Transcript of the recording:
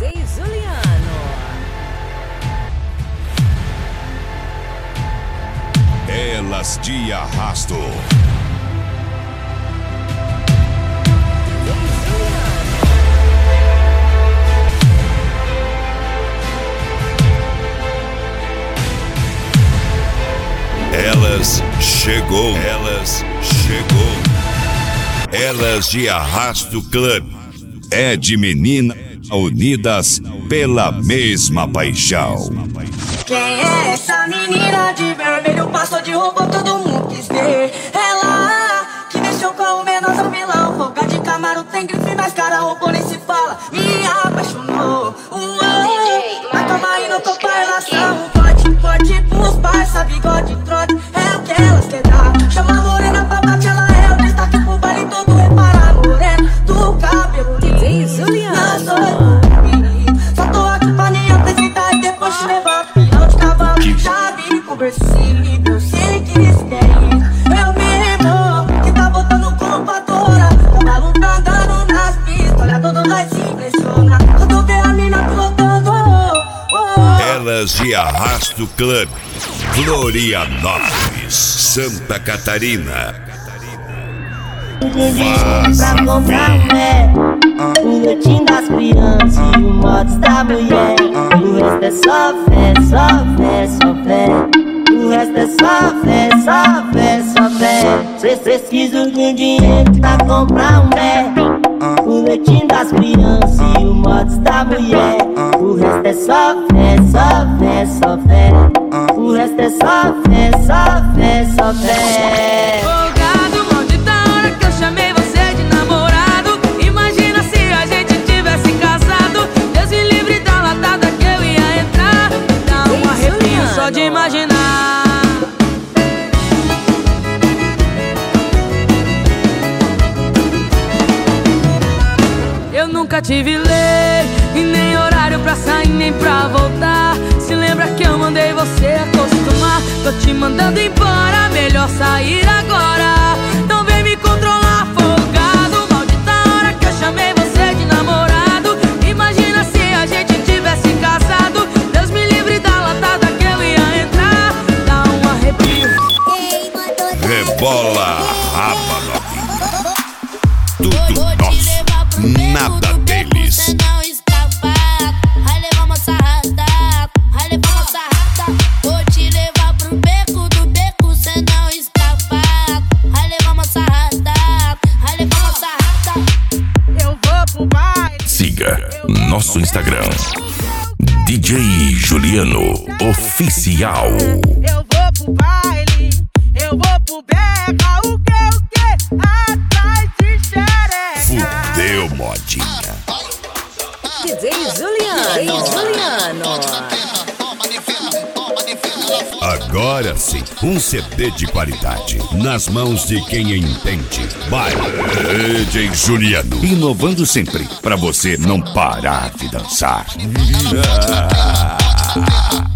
DJ Juliano. Elas de arrasto. Elas chegou. Elas de Arrasto Club. É de menina unidas pela mesma paixão. Quem é essa menina de vermelho? Passou de roupa, todo mundo quis ver. Ela que mexeu com o menor vilão. Boca de Camaro, tem grife nas caras, roubou nem se fala. Me apaixonou. Mas calma aí, não tô pra relação. Forte pros parça, bigode, trote. É o que elas querem dar. Chama a morena pra bater, ela é o destaque pro baile todo. Repara, morena do cabelo. DJ Juliano. Só tô aqui pra me apresentar e depois te levar. Pilão de cavalo, chave, conversinho. Eu sei que eles querem. Eu mesmo que tá botando computadora. Cavalo tá andando nas pistas. Olha, todo nós se impressiona. Quando vê a mina pilotando. Elas de Arrasto Club. Florianópolis, Santa Catarina. Pra comprar o leitinho das crianças e o modos da mulher. O resto é só fé, só fé, só fé. O resto é só fé, só fé, só fé. Preciso de um dinheiro pra comprar o leitinho das crianças e o modos da mulher. O resto é só fé, só fé, só fé. O resto é só fé, só fé, só fé. Folgado, maldita hora que eu chamei você de namorado. Imagina se a gente tivesse casado. Deus me livre da latada que eu ia entrar. Dá um arrepio só de imaginar. Eu nunca tive lei e nem horário pra sair nem pra voltar. Se lembra que eu mandei você acostumar? Tô te mandando embora, melhor sair agora. Não vem me controlar, folgado. Maldita hora que eu chamei você de namorado. Imagina se a gente tivesse casado. Deus me livre da latada que eu ia entrar. Dá um arrepio. Rebola a raba, novinha. Tudo nosso, nada deles. Não escapar, vai levar uma sarrada, vai levar uma sarrada. Vou te levar pro beco do beco, cê não escapar, vai levar uma sarrada, vai levar uma sarrada. Eu vou pro baile. Siga nosso Instagram, DJ Juliano Oficial. Eu vou pro baile, eu vou pro beca. O que? Atrás de xereca. Fudeu, modinha. DJ Juliano. Agora sim, um CD de qualidade nas mãos de quem entende. Vai, DJ Juliano. Inovando sempre, pra você não parar de dançar.